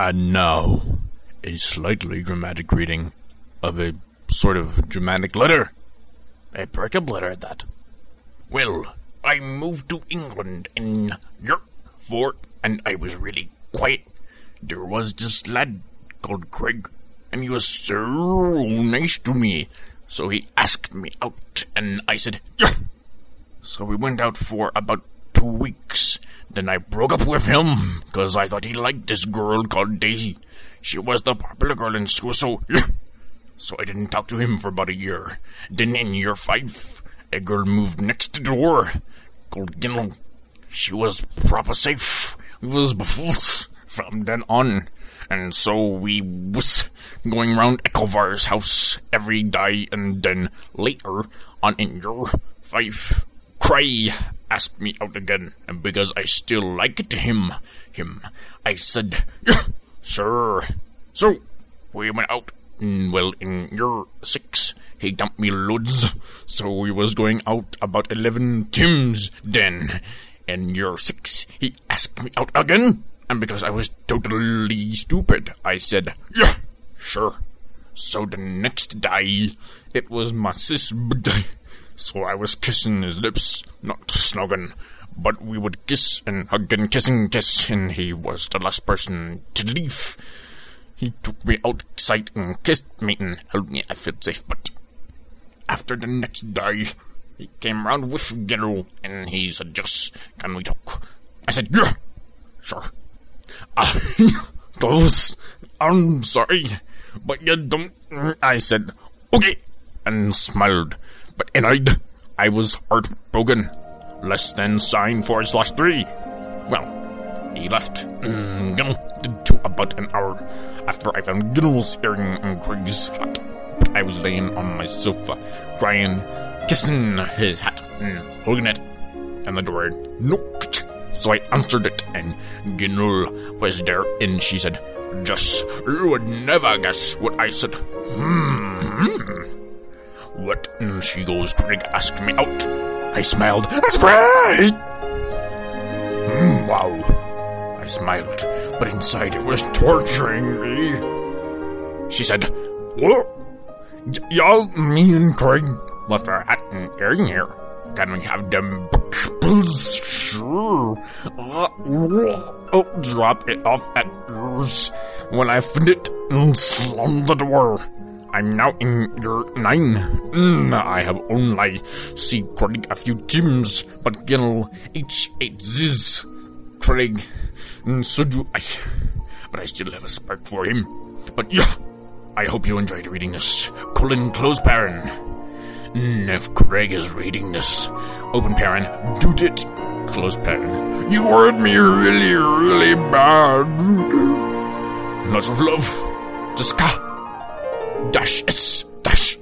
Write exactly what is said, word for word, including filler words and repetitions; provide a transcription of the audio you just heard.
And now, a slightly dramatic reading of a sort of dramatic letter. A breakup letter at that. Well, I moved to England in year four, and I was really quiet. There was this lad called Craig, and he was so nice to me. So he asked me out, and I said, yeah. So we went out for about two weeks. Then I broke up with him, because I thought he liked this girl called Daisy. She was the popular girl in school, so yeah. So I didn't talk to him for about a year. Then in year five, a girl moved next door, called Ginnel. She was proper safe. We was buffles from then on. And so we was going round Echovar's house every day, and then later on in year five, Cray asked me out again, and because I still liked him, him, I said, yeah, sure. So we went out, and well, in year six, he dumped me loads, so we was going out about eleven times then. In year six, he asked me out again. And because I was totally stupid, I said, yeah, sure. So the next day, it was my sis' birthday. So I was kissing his lips, not snogging, but we would kiss and hug and kiss and kiss, and he was the last person to leave. He took me outside and kissed me and held me. I felt safe, but after the next day, he came round with Gennaro, and he said, just, can we talk? I said, yeah, sure. Uh, those, I'm sorry, but you don't, I said, okay, and smiled, but inside, I was heartbroken, less than sign four slash three. Well, he left, and Ginnel did too about an hour after I found Ginnel's earring in Craig's hat, but I was laying on my sofa, crying, kissing his hat, and hugging it, and the door knocked. So I answered it, and Ginnel was there, and she said, just, you would never guess what I said. Hmm. What? And she goes, Craig asked me out. I smiled, that's great! Hmm, wow. I smiled, but inside it was torturing me. She said, what? Y- y'all, me and Craig left our hat and earring here. Can we have them buckles? Sure. Uh, oh, drop it off at yours. When I find it, and slam the door. I'm now in year nine. Mm, I have only seen Craig a few times, but Ginnel H ate this. Craig, and so do I. But I still have a spark for him. But yeah, I hope you enjoyed reading this. Colin Close Parent. Mm, if Craig is reading this, open parent, do it, close parent. You hurt me really, really bad. Lots of love. Just ka. Dash S. Dash.